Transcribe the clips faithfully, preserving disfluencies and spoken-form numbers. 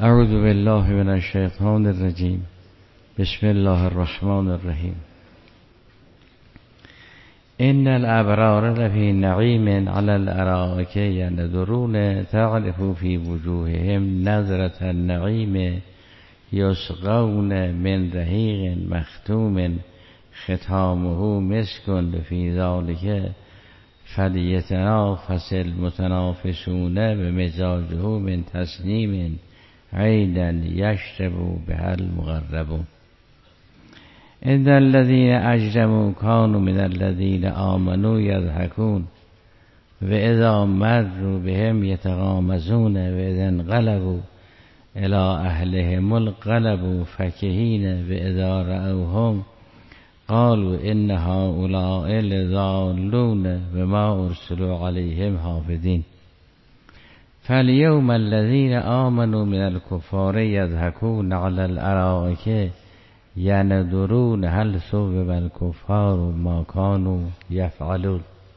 اعوذ بالله من الشیطان الرجیم. بسم الله الرحمن الرحیم. ان الابرار لفی نعیم علی الارائک ینظرون تعرف فی وجوههم نظرة النعیم یسقون من رحیق مختوم ختامه مسک فی ذلک فلیتنافس المتنافسون بمزاجه من تسنیم عینا یشرب بها المقربون. ان الذین اجرموا كانوا من الذین آمنوا یضحکون و اذا مروا بهم یتغامزون و اذا انقلبوا الی اهلهم انقلبوا فکهین و اذا رأوهم قالوا ان هؤلاء لضالون و ما ارسلوا علیهم حافظین. فالیوم الذین آمنوا من الکفار یضحکون علی الارائک ینظرون هل ثوب الکفار ما کانوا یفعلون.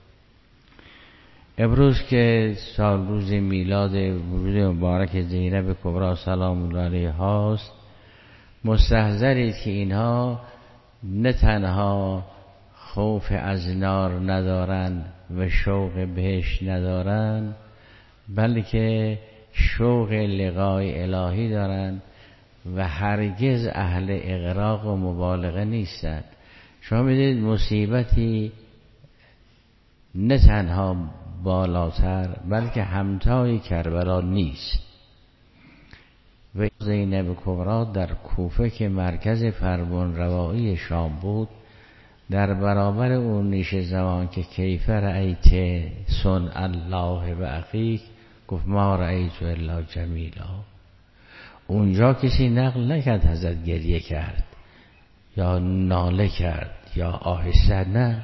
امروز که سال روز میلاد ورود مبارک زینب کبری سلام الله علیها است، مستحضرید که اینها نه تنها خوف از نار ندارند و شوق بهش ندارند، بلکه شوق لقای الهی دارند و هرگز اهل اغراق و مبالغه نیستند. شما میدید مصیبتی نه تنها بالاتر بلکه همتای کربلا نیست. و زینب کبری در کوفه که مرکز فرمان روایی شام بود، در برابر اون نیش زمان که کیف رأیت صنع الله و اخیک گفت ما رأیت الا جمیلا. اونجا کسی نقل نکرد حضرت گریه کرد یا ناله کرد یا آهسته، نه،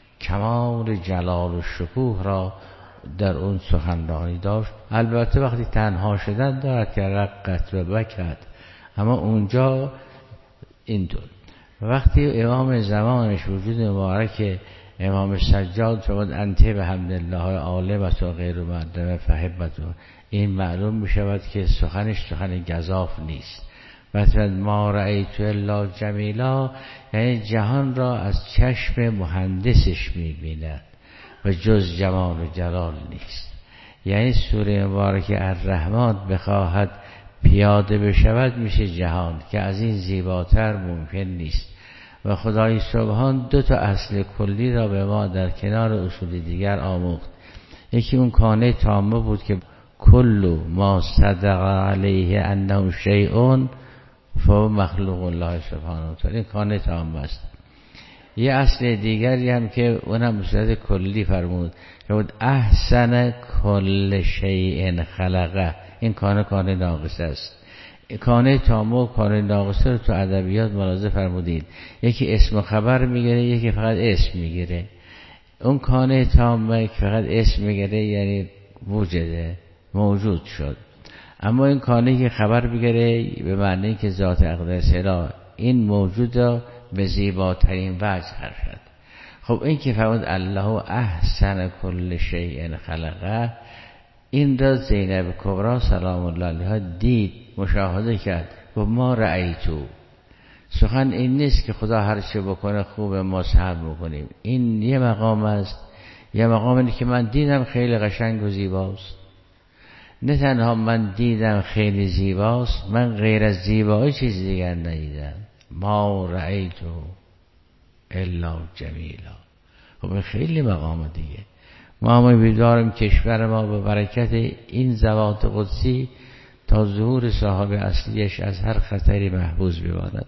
کمال جلال و شکوه را در اون سخنرانی داشت. البته وقتی تنها شدن دارد که رقت و بکت، اما اونجا اینطور. وقتی امام زمانش وجود مبارک امام سجاد شد انته به حمدالله عالمت و غیر مردم فهبت، و این معلوم می شود که سخنش سخن گزاف نیست. مثلا ما رأیت الا جمیلا یعنی جهان را از چشم مهندسش می بیند و جز جمال و جلال نیست. یعنی سوره مبارک الرحمن بخواهد پیاده بشود میشه جهان که از این زیباتر ممکن نیست. و خدای سبحان دو تا اصل کلی را به ما در کنار اصول دیگر آموخت. یکی اون کانه تامه بود که کل ما صدق علیه انه شیء فهو مخلوق الله سبحانه و تعالی. این کانه تامه است. یه اصل دیگری هم که اونم به صورت کلی فرمود که بود احسن کل شیء خلقه. این کانه کانه ناقصه است. کانه تامه و کانه ناقصه رو تو ادبیات ملاحظه فرمودید، یکی اسم و خبر میگیره، یکی فقط اسم میگیره. اون کانه تامه که فقط اسم میگیره یعنی وجوده، موجود شد. اما این کانه که خبر میگیره به معنی که ذات اقدس اله این موجود را به زیباترین وجه حرکت. خب این که فرمود الله احسن کل شیء خلقه، این را زینب کبری سلام الله علیها دید، مشاهده کرد و ما رأیتو. سخن این نیست که خدا هر چه بکنه خوب ما صبر بکنیم. این یه مقام است. یه مقام اینه که من دیدم خیلی قشنگ و زیباست. نه تنها من دیدم خیلی زیباست، من غیر از زیبایی چیز دیگر ندیدم. ما رأیتو الا جمیلا. خب خیلی مقام دیگه. ما هم بیدارم کشور ما به برکت این ذوات قدسی تا ظهور صاحب اصلیش از هر خطری محفوظ بماند.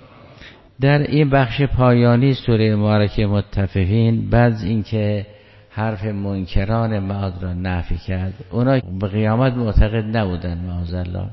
در این بخش پایانی سوره مبارکه متفقین، بعد اینکه حرف منکران معاد را نفی کرد، اونا به قیامت معتقد نبودن معاذالله،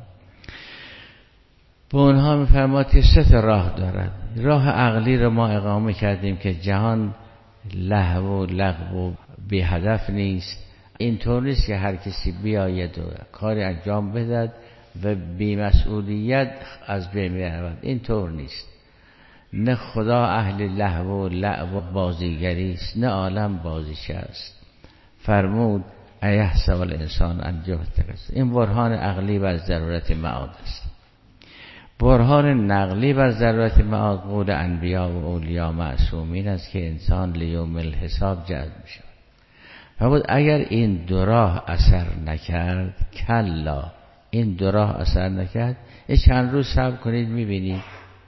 به اونها میفرماد که سه تا راه دارد. راه عقلی را ما اقامه کردیم که جهان لهو و لغو و بی هدف نیست. اینطور نیست که هر کسی بیاید و کاری انجام بدهد و بی مسئولیت از بین برود. اینطور نیست. نه خدا اهل لهو و لعب و بازیگری است، نه عالم بازیچه است. فرمود ایحسب الانسان ان یترک. این برهان عقلی بر ضرورت معاد است. برهان نقلی بر ضرورت معاد قول انبیا و اولیاء معصومین است که انسان لیوم الحساب جذب میشه. فرمود اگر این دو راه اثر نکرد، کلا، این دو راه اثر نکرد، یه چند روز صبر کنید میبینید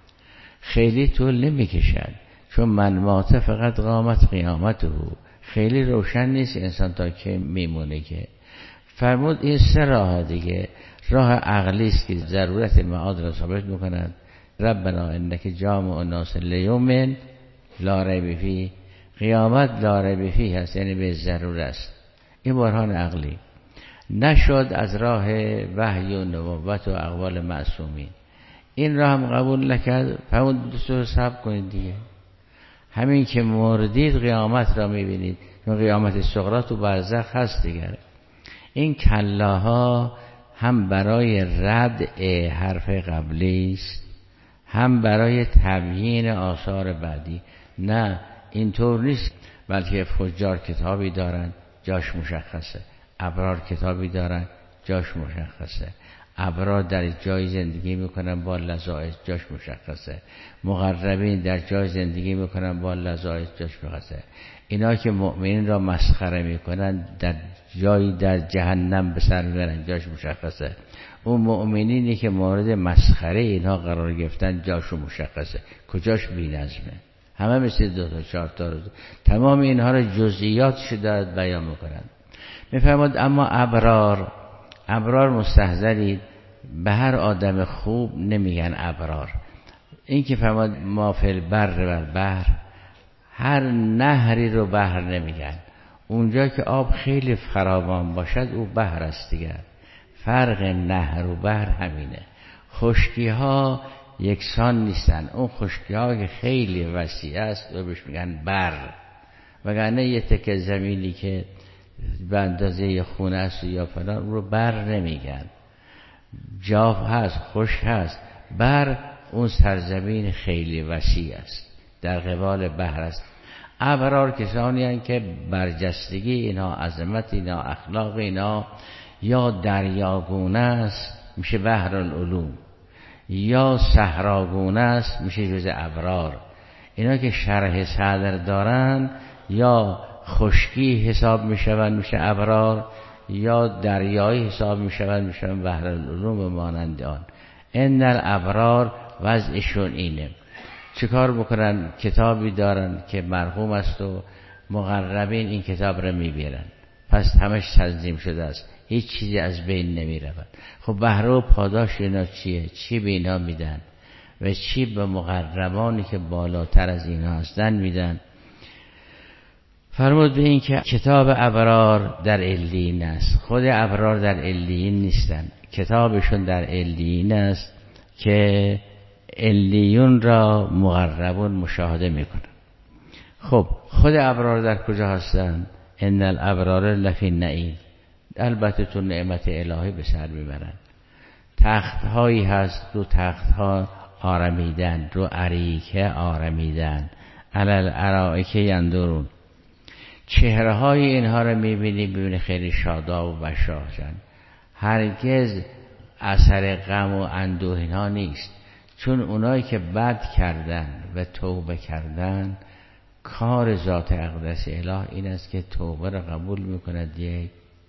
خیلی طول نمیکشد، چون من مات فقط قامت قیامته، خیلی روشن نیست انسان تا که میمونه. که فرمود این سه راه دیگه، راه عقلی است که ضرورت معاد را ثابت میکند، ربنا انک جامع الناس لیوم لا ریب فیه، قیامت لا ریب فیه هست، یعنی به ضرور است. این برهان عقلی نشد از راه وحی و نبوت و اقوال معصومین، این راه هم قبول نکرد. فرمود دوستو صبر کنید دیگه، همین که مردید قیامت را میبینید، چون قیامت صغری تو برزخ هست دیگر. این کلاها هم برای رد حرف قبلی است، هم برای تبیین آثار بعدی. نه اینطور نیست، بلکه فجار کتابی دارن جاش مشخصه، ابرار کتابی دارن جاش مشخصه، ابرار در جای زندگی میکنن با لذائذ جاش مشخصه، مقربین در جای زندگی میکنن با لذائذ جاش مشخصه. اینا که مؤمنین را مسخره میکنن در جایی در جهنم به سر میبرن جاش مشخصه. اون مؤمنینی که مورد مسخره اینها قرار گرفتن جاشو مشخصه، کجاش بی‌نظمه. همه مثل دو تا چهار تا رو تمام اینها را جزئیاتش دارد بیان میکنن. میفرماد اما ابرار، ابرار مستحضرید، به هر آدم خوب نمیگن ابرار. این که فرماد ما فی البر و البحر، هر نهری رو بحر نمیگن، اونجا که آب خیلی فراوان باشد او بحر است دیگر. فرق نهر و بحر همینه. خشکی ها یکسان نیستن، اون خشکی ها که خیلی وسیع است رو بهش میگن بر، وگرنه یه تکه زمینی که به اندازه خونه است یا فلان اون رو بر نمیگن. جاف هست، خشک هست، بر اون سرزمین خیلی وسیع است، در قبال بحر است. ابرار کسانی هستند که برجستگی اینا، عظمت اینا، اخلاق اینا یا دریاگونه است میشه بحر العلوم، یا صحراگونه است میشه جز ابرار. اینا که شرح صدر دارن یا خشکی حساب میشوند میشه ابرار، یا دریایی حساب میشوند میشوند بحر العلوم مانند آن. ان الابرار وضعشون اینه. چیکار بکنن؟ کتابی دارن که مرحوم است و مقربین این کتاب رو میبیرن، پس همش تنظیم شده است، هیچ چیزی از بین نمیرود. خب بهره و پاداش اینا چیه؟ چی به اینا میدن و چی به مقربانی که بالاتر از اینا هستن میدن؟ فرمود به این که کتاب ابرار در علیین است. خود ابرار در علیین نیستن، کتابشون در علیین است که علیون را مقربون مشاهده میکنن. خب خود ابرار در کجا هستن؟ ان الابرار لفی النعیم، البته تو نعمت الهی به سر میبرن. تخت هایی هست، رو تخت ها آرمیدن، رو اریکه آرمیدن، علل ارائکه یندرون. چهره های اینها رو میبینی، ببینی خیلی شاداب و بشاشن، هرگز اثر غم و اندوه اینها نیست، چون اونایی که بد کردن و توبه کردن، کار ذات اقدس اله این است که توبه را قبول میکند یک،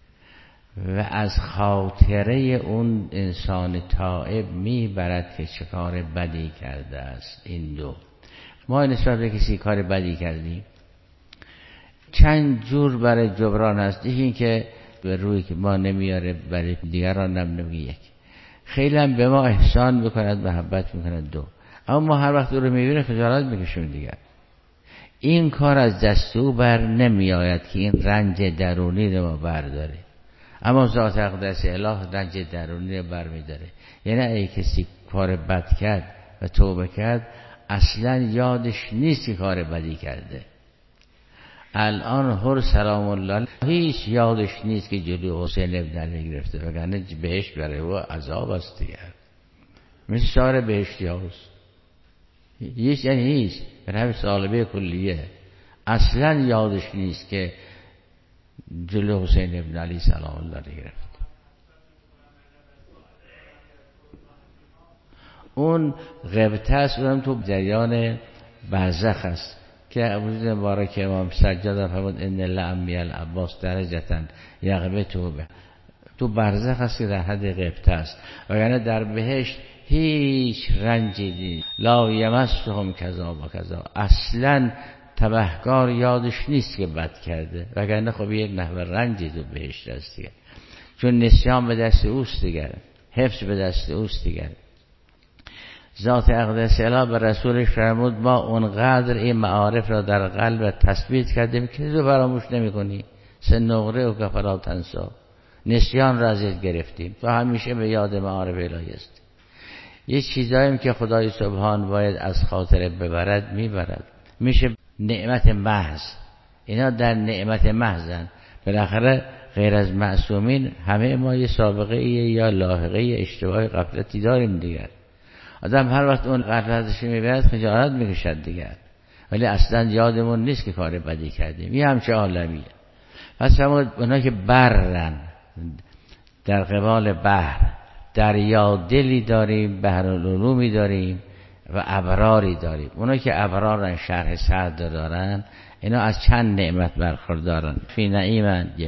و از خاطره اون انسان تائب میبرد که چه کار بدی کرده است. این دو، ما نسبت به کسی کار بدی کردیم چند جور برای جبران هست. یکی این که به روی که ما نمیاره برای دیگران هم نمیگه، یک خیلی هم به ما احسان بکند، محبت میکند. دو، اما ما هر وقت او رو میبینه خجالت میکشیم دیگر. این کار از دست او بر نمی آید که این رنج درونی رو ما برداره، اما ذات اقدس اله رنج درونی رو بر میداره. یعنی اگه کسی کار بد کرد و توبه کرد، اصلا یادش نیست که کار بدی کرده. الان هر سلام الله هیچ یادش نیست که جلوی حسین ابن علی گرفته، وگرنه بهشت برای او عذاب است دیگر، مثل شعر بهشتی هاست. هیچ یعنی هیچ، به همین سالبه کلیه اصلا یادش نیست که جلو حسین ابن علی سلام الله علیه رفت. اون غبطه است، اونم تو جریان برزخ است که ابوذر مبارک امام سجاد فرمود ان لعمی العباس درجتن یغبطه به، تو برزخ است که در حد غبطه است، وگرنه در بهشت هیچ رنجی نیست. لا یمسهم کذا و کذا، اصلا تبهکار یادش نیست که بد کرده، وگرنه خب یک نحوه رنجی تو بهشت است دیگه، چون نسیان به دست اوست دیگه، حفظ به دست اوست دیگه. ذات اقدس اله به رسولش فرمود ما اونقدر این معارف را در قلب تثبیت کردیم که تو فراموش نمی کنی. سنغره و کفلا تنسا، نسیان را ازت گرفتیم، تو همیشه به یاد معارف الهی است. یه چیزاییم که خدای سبحان باید از خاطر ببرد میبرد، میشه نعمت محض، اینا در نعمت محضن. بالاخره غیر از معصومین همه ما یه سابقه ایه یا لاحقه اشتباه غفلتی داریم دیگر. آدم هر وقت اون غفلتش میبرد خجالت میکشد دیگر، ولی اصلا یادمون نیست که کار بدی کردیم. این همچه عالمیه. پس فرمود اونا که برن در قبال بحر، دریا دلی داریم، بحر العلومی داریم و ابراری داریم. اونا که ابرارن شرح سعد دارن، اینا از چند نعمت برخوردارن. فی نعیمن، یک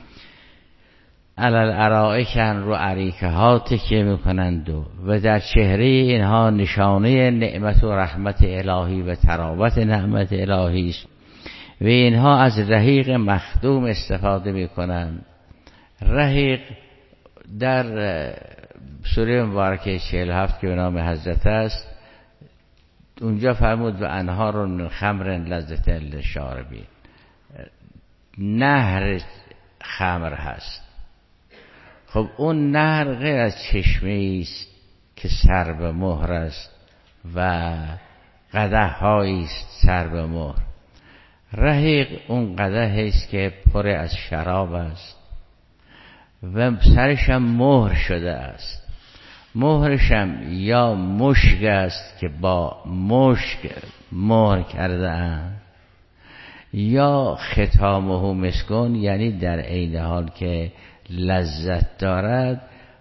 علل ارائکن، رو عریکه ها تکیه میکنند و و در چهره اینها نشانه نعمت و رحمت الهی و تراوت نعمت الهی است و اینها از رحیق مخدوم استفاده میکنند. رحیق در سوره مبارکه چهل و هفت که به نام حضرت است، اونجا فرمود و انهار من خمر لذت للشاربین، نهر خمر هست. خب اون نهر غیر از چشمه است که سر به مهر است و قدح هایی است سر به مهر. رحیق اون قدح است که پر از شراب است و سرشم مهر شده است. مهرشم یا مشک است که با مشک مهر کرده اند، یا ختامه مسکون، یعنی در عین حال که لذت دارد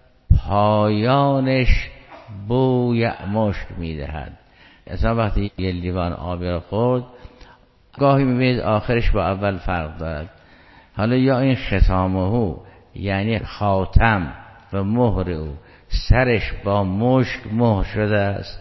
پایانش بوی مشک میدهد. اصلا وقتی یه لیوان آبی رو خورد گاهی میبینید آخرش با اول فرق دارد. حالا یا این ختامه یعنی خاتم و مهر او سرش با مشک مهر شده است،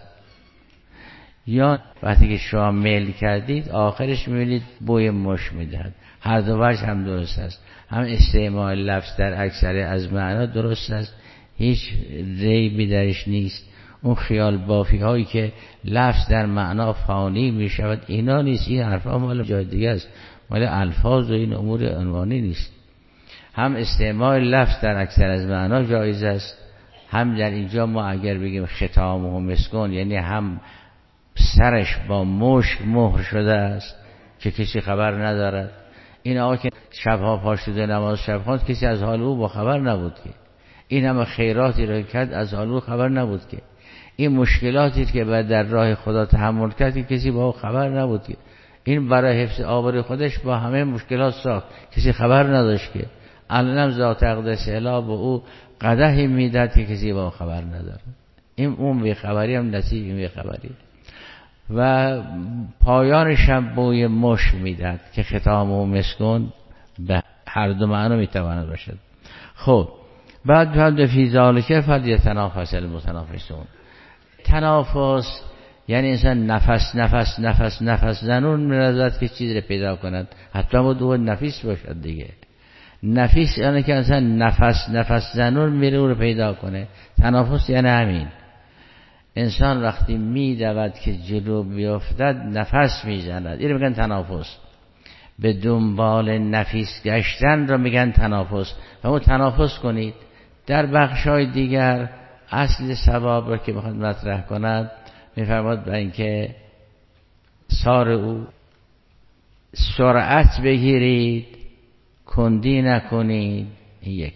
یا وقتی که شما میل کردید آخرش میبینید بوی مشک میدهد. هر دو وجه هم درست است، هم استعمال لفظ در اکثر از معنا درست است، هیچ ریبی درش نیست. اون خیال بافی هایی که لفظ در معنا فانی می شود اینا نیست، این حرفا مال جای دیگه است، مال الفاظ و این امور عنوانی نیست. هم استعمال لفظ در اکثر از معنا جایز است، هم در اینجا ما اگر بگیم ختام و مسکون یعنی هم سرش با مشک مهر شده است که کسی خبر ندارد. این آقا که شبها پا شده نماز شب خواند کسی از حال او با خبر نبود که، این همه خیراتی را کرد از حال او خبر نبود که، این مشکلاتی که بعد در راه خدا تحمل کرد که کسی با او خبر نبود که، این برای حفظ آبروی خودش با همه مشکلات ساخت کسی خبر نداشت که. الانم ذات اقدس اله به او قدحی میداد که کسی با او خبر نداره. این اون بی خبری هم نصیب این بی خبری و پایانش هم بوی مشک میداد که ختام و مسکون به هر دو معنا میتواند باشد. خب بعد هم فی ذالک فلیتنافس المتنافسون. تنافس یعنی انسان نفس نفس نفس نفس زنون میرزد که چیزی رو پیدا کند، حتی با دو نفیس باشد دیگه. نفیس یعنی که انسان نفس نفس زنون میره او رو پیدا کنه. تنافس یعنی همین، انسان وقتی میدود که جلو بیفتد نفس میزند، این رو میگن تنافس. به دنبال نفیس گشتن رو میگن تنافس. و اون تنافس کنید. در بخشای دیگر اصل ثواب رو که بخواد مطرح کند میفرماد به اینکه سار او سرعت بگیرید کندی نکنید، یک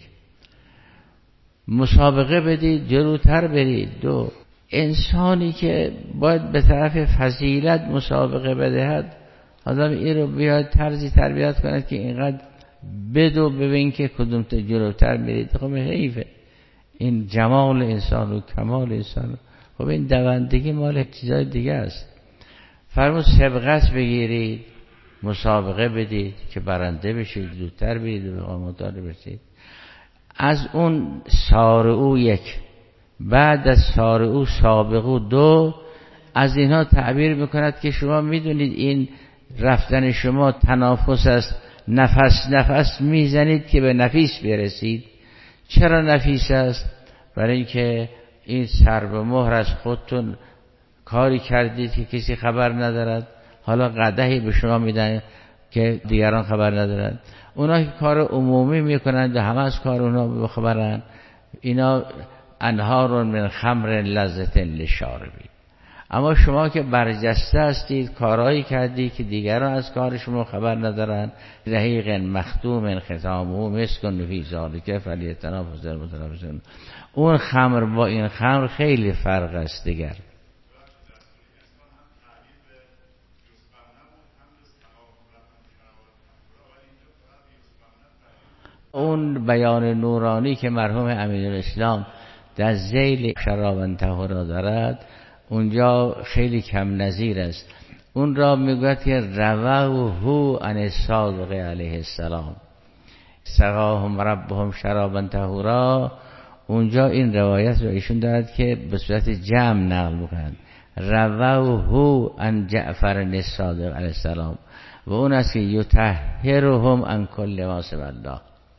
مسابقه بدید جلوتر برید، دو انسانی که باید به طرف فضیلت مسابقه بدهد آدم این رو بیاد طرزی تربیت کند که اینقدر بدو ببین که کدوم تا جلوتر میرید. خب حیفه این جمال انسان و کمال انسان. خب این دوندگی مال چیزای دیگه است. فرمود سبقت بگیرید، مسابقه بدید که برنده بشید، زودتر برید و به مقامات برسید. از اون سارعو یک، بعد از سارعو سابقو دو، از اینها تعبیر میکند که شما میدونید این رفتن شما تنافس است، نفس نفس میزنید که به نفیس برسید. چرا نفیس است؟ برای اینکه این سر به مهر از خودتون کاری کردید که کسی خبر ندارد، حالا قدحی به شما میدن که دیگران خبر ندارد. اونا که کار عمومی میکنند همه از کار اونا بخبرن. اینا انهار من خمر لذت للشاربین. اما شما که برجسته هستید، کارهایی کردید که دیگران از کار شما خبر ندارن. رحیق مختوم ختامه مسک فی ذلک فلیتنافس المتنافسون. اون خمر با این خمر خیلی فرق است دیگر. اون بیان نورانی که مرحوم امینالاسلام در ذیل شرابا طهورا دارد، اونجا خیلی کم نظیر است. اون را میگوید که رواه عن الصادق علیه السلام سقاهم ربهم شرابا طهورا. اونجا این روایت رو ایشون دارد که به صورت جمع نقل میکنند. رواه عن جعفر الصادق علیه السلام و اون است که یطهرهم عن کل ما سوی الله.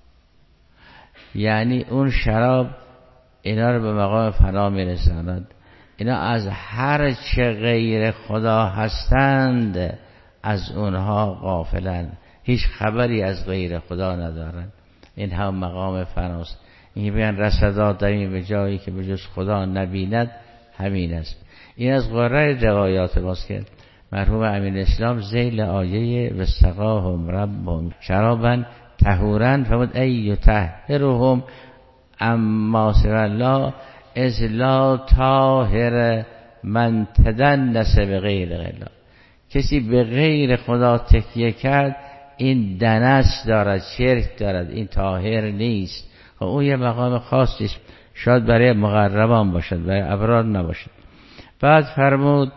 یعنی اون شراب اینا رو به مقام فنا میرساند. اینا از هر چه غیر خدا هستند از اونها غافلند، هیچ خبری از غیر خدا ندارند. این هم مقام فناست. این بیان رصدات داریم به جایی که به جز خدا نبیند، همین است. این از قرار روایات ماست که مرحوم امین اسلام ذیل آیه و سقاهم ربهم شرابا طهورا فرمود ای یطهرهم اما سوی الله از لا طاهر من تدنس به غیر الله. کسی به غیر خدا تکیه کرد این دنس دارد، شرک دارد، این طاهر نیست. خب اون یه مقام خاصی شاید برای مقربان باشد، برای ابرار نباشد. بعد فرمود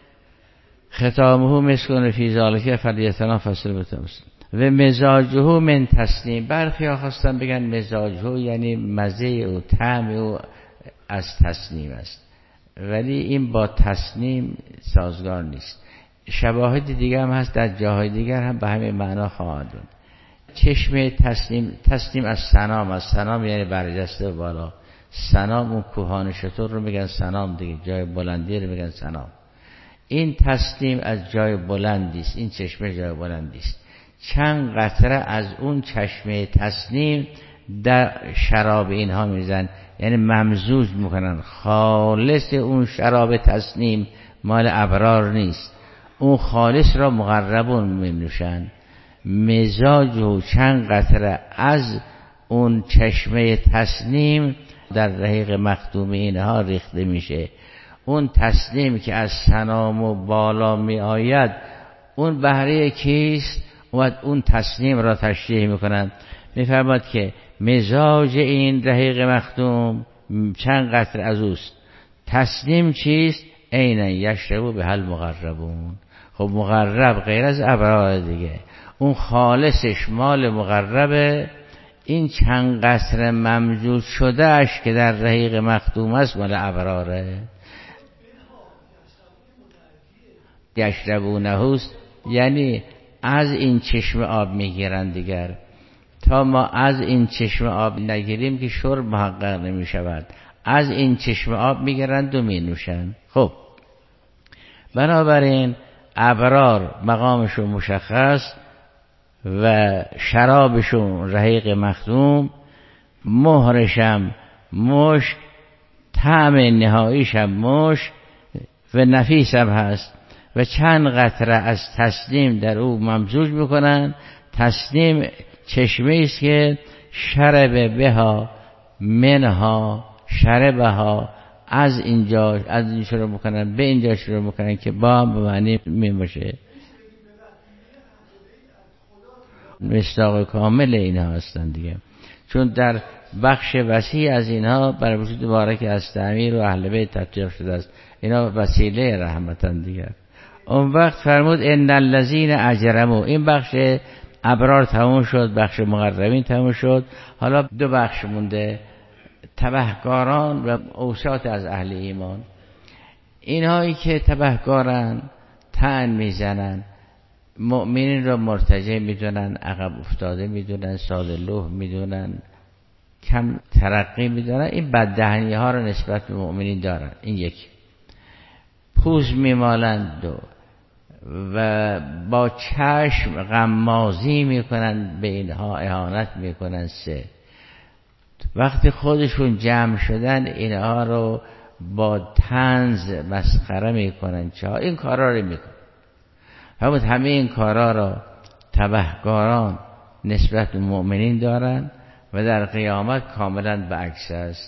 ختامه مسک فی ذلک فلیتنافس المتنافسون و مزاجه من تسنیم. برخی ها خواستن بگن مزاجه یعنی مزه او طعم او از تسنیم است، ولی این با تسنیم سازگار نیست. شواهد دیگر هم هست در جاهای دیگر هم به همین معنا خواهد بود. چشم تسنیم، تسنیم از سنام، از سنام یعنی برجسته و بالا. سنام اون کوهان شطور رو میگن سنام دیگه، جای بلندی رو میگن سنام. این تسنیم از جای بلندی است، این چشمه جای بلندی است. چند قطره از اون چشمه تسنیم در شراب اینها میزن، یعنی ممزوج میکنن. خالص اون شراب تسنیم مال ابرار نیست، اون خالص را مقربون می نوشن. مزاج و چند قطره از اون چشمه تسنیم در رحیق مختوم اینها ریخته میشه. اون تسنیم که از سنام و بالا می آید اون بهره کیست؟ اون تسنیم را تشریح میکنند. میفرماد که مزاج این رحیق مختوم چند قطره از اوست. تسنیم چیست؟ عین یشربو به هل مقربون. خب مقرب غیر از ابرار دیگه، اون خالصش مال مقربه. این چند قطره ممزوج شده اش که در رحیق مختوم است مال ابراره. یشربونهوست یعنی از این چشم آب میگیرن دیگر. تا ما از این چشم آب نگیریم که شرب محقق نمی شود. از این چشم آب میگیرند و می نوشند. خب بنابراین ابرار مقامشون مشخص و شرابشون رحیق مختوم، مهرشم مشک، طعم نهاییشم مشک و نفیسم هست و چند قطره از تسنیم در او ممزوج میکنن. تسنیم چشمه است که شرب بها منها شربها، از اینجا از این شروع میکنن به اینجا شروع میکنن که با هم به معنی می باشه. مصداق کامل اینها هستند دیگه، چون در بخش وسیع از اینها بر وجود مبارک از تعمیر و اهل بیت تطبیق شده است. اینا وسیله رحمتن دیگه. اون وقت فرمود ان الذین اجرموا، این بخش ابرار تموم شد، بخش مقربین تموم شد، حالا دو بخش مونده، تبهکاران و اوساط از اهل ایمان. اینهایی که تبهکارن، طعن میزنن، مؤمنین را مرتجع میدونن، عقب افتاده میدونن، ساده لوح میدونن، کم ترقی میدونن، این بددهنی ها را نسبت به مؤمنین دارن. این یک. پوز میمالند و و با چشم غمازی میکنن، به اینها اهانت میکنن. سه، وقتی خودشون جمع شدن اینها رو با طنز مسخره میکنن. چه این کارا رو میکنن. همون همه این کارا رو تبهکاران نسبت به مؤمنین دارن و در قیامت کاملا به عکس است.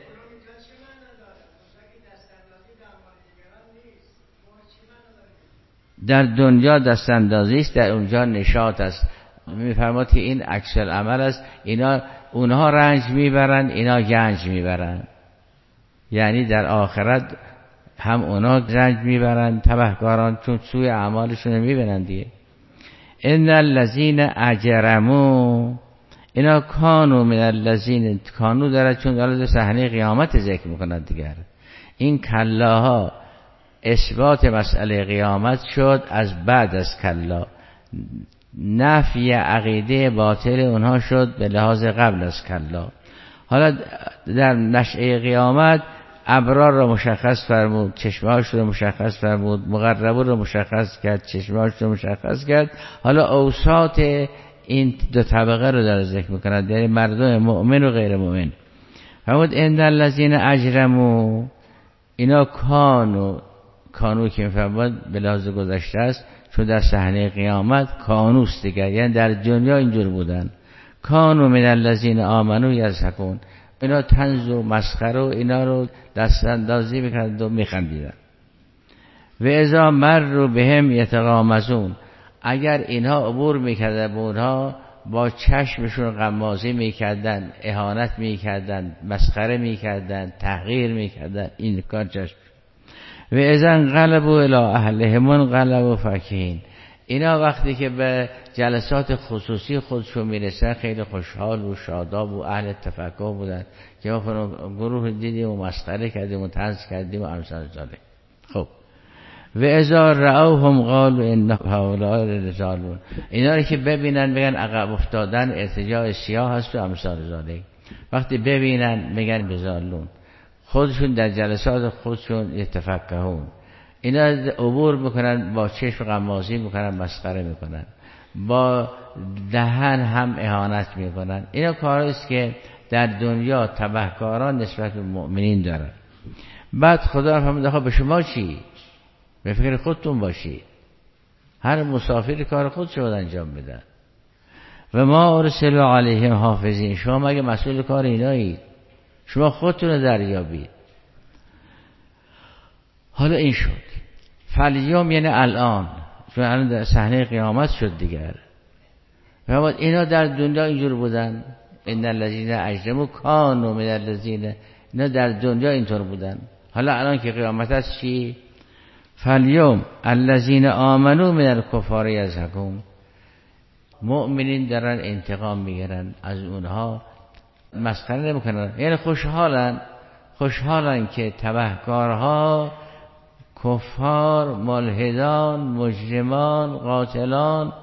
در دنیا دست اندازی است، در اونجا نشاط است. میفرماد که این عکس العمل است. اینا اونها رنج میبرن، اینا گنج میبرن. یعنی در آخرت هم اونا رنج میبرن تبهکاران، چون سوی اعمالشون میبینن دیگه. ان الذین اجرموا، اینا کانوا من الذین، کانو داره چون داره صحنه قیامت ذکر میکنند دیگر. این کلاها اثبات مسئله قیامت شد از بعد از کلا، نفی عقیده باطل اونها شد به لحاظ قبل از کلا. حالا در نشأه قیامت ابرار را مشخص فرمود، چشمهاش را مشخص فرمود، مقربون را مشخص کرد، چشمهاش را مشخص کرد. حالا اوساط این دو طبقه رو داره ذکر میکند، یعنی مردم مؤمن و غیر مؤمن. فرمود ان الذین اجرموا، اینا کانو، کانو که میفرماد به لحاظ گذشته است، چون در صحنه قیامت کانوست دیگر، یعنی در دنیا اینجور بودن. کانو من الذین آمنوا یضحکون، اینا طنز و مسخره و اینا رو دست اندازی میکردن و میخندیدن. و اذا مروا بهم یتغامزون، اگر اینها عبور میکردن به اونها با چشمشون غمازی میکردن، اهانت میکردن، مسخره میکردن، تحقیر میکردن، این کار چشم. و اذا انقلبوا الی اهلهم انقلبوا فکهین، اینا وقتی که به جلسات خصوصی خودشون میرسن خیلی خوشحال و شاداب و اهل تفکر بودن که ما گروه دیدیم و مسخره کردیم و طنز کردیم و امثال ذالک. خب و اذا رأوهم قالوا ان هؤلاء رجالون، اینا رو که ببینن بگن عقب افتادن، ارتجاع سیاه هست و امثال ذالک. وقتی ببینن میگن رجالون، خودشون در جلسات خودشون یتفکهون، اینا عبور میکنن، با چشم غمازی میکنن، مسخره میکنن، با دهن هم اهانت میکنن. اینا کاریست که در دنیا تبهکاران نسبت به مؤمنین دارن. بعد خدا فرمود خب به شما چی؟ به فکر خودتون باشی. هر مسافر کار خودش رو انجام میدن. و ما ارسل علیهم حافظین، شما مگه مسئول کار اینایید؟ شما خودتون رو دریابید. حالا این شد فالیوم، یعنی الان، چون الان در صحنه قیامت شد دیگر. و اینا در دنیا اینجور بودن، ان الذین اجرموا کانوا من الذین، اینا در دنیا اینطور بودن. حالا الان که قیامت است چی؟ فالیوم الذین آمنوا من الکفار یضحکون، مؤمنین دارن انتقام میگیرن از اونها، مسخره نمیکنن، یعنی خوشحالن، خوشحالن که تبهکارها، کفار، ملحدان، مجرمان، قاتلان،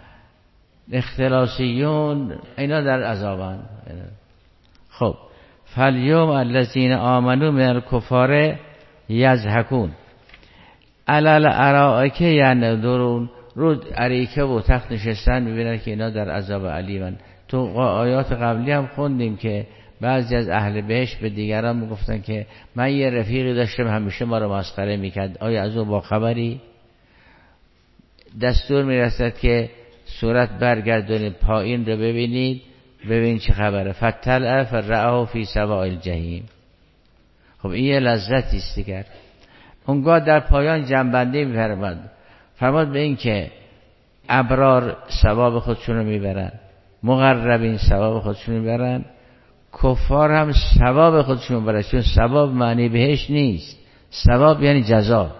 اختلاسیون، اینا در عذابن. خب فالیوم الذین آمنوا من الکفار یضحکون علی الارائک ینظرون، رو اریکه و تخت نشستن میبینن که اینا در عذاب علیمن. تو آیات قبلی هم خوندیم که بعضی از اهل بهشت به دیگران میگفتن که من یه رفیقی داشتم همیشه ما رو مسخره میکرد، آیا از او با خبری؟ دستور میرسد که صورت برگردونید پایین رو ببینید، ببین چه خبره. فتلع فرعه فی سواء الجحیم. خب این یه لذتی است دیگر. اونگاه در پایان جنبندی میفرماد، فرماد به این که ابرار ثواب خودشون رو میبرن، مقربین ثواب خودشون رو میبرن، کفار هم ثواب خودشون رو میبرن، چون ثواب معنی بهش نیست، ثواب یعنی جزا.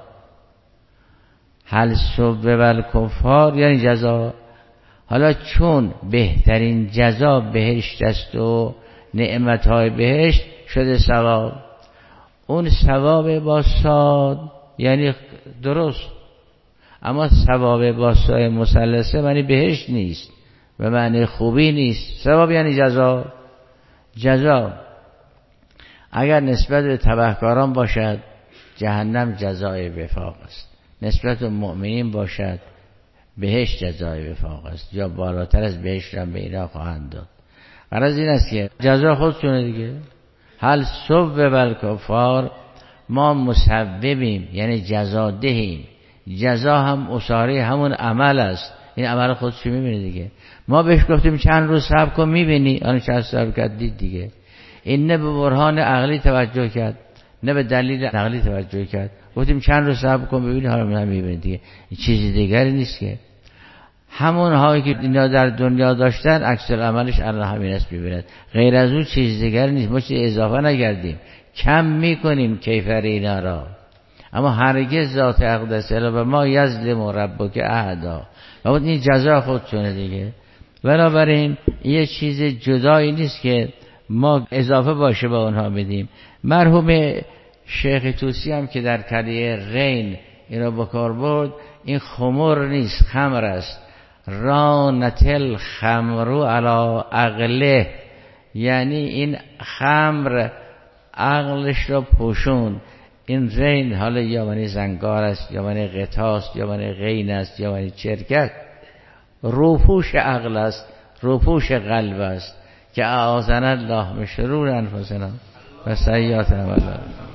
هل ثوب الکفار یعنی جزا. حالا چون بهترین جزا بهشت است و نعمتهای بهشت شده ثواب، اون ثواب با صاد یعنی درست، اما ثواب با صاد مثلثه معنی بهشت نیست و معنی خوبی نیست. ثواب یعنی جزا. جزا اگر نسبت به تبهکاران باشد جهنم جزای وفاق است، نسبت به مؤمنین باشد بهشت جزای وفاق است، یا بالاتر از بهشت هم به اینا خواهند داد. غرض این است که جزا خودشونه دیگه. هل صوب بالکفار، ما مسببیم یعنی جزا دهیم. جزا هم اصاره همون عمل است، این عمل خودشو میبینه دیگه. ما بهش گفتیم چند روز صبر کن میبینی، آن چند صبر کرد دید دیگه. این نه به برهان عقلی توجه کرد نه به دلیل عقلی توجه کرد، گفتیم چند روز صبر کن ببینی، حالا هم میبینی دیگه. چیزی دیگری نیست که همون هایی که اینا در دنیا داشتن اکثر عملش الله همین است میبیند، غیر از اون چیز دیگری نیست. ما چیز اضافه نگردیم، کم میکنیم کیفر اینا را، اما هرگز ذات اقدس الا به ما یظلم ربک احدا. و این جزا خودشونه دیگه. بنابراین یه چیز جدایی نیست که ما اضافه باشه به اونها بدیم. مرحوم شیخ طوسی هم که در کلیه رین این را بکار برد، این خمر نیست خمر است. رانتل خمرو علی عقله، یعنی این خمر عقلش را پوشون. این رین حالا یا معنی زنگار است یا معنی غطاست یا معنی غین است یا معنی چرکت، روپوش عقل است، روپوش قلب است که اعاذنا الله من شرور انفسنا و سیئات اعمالنا.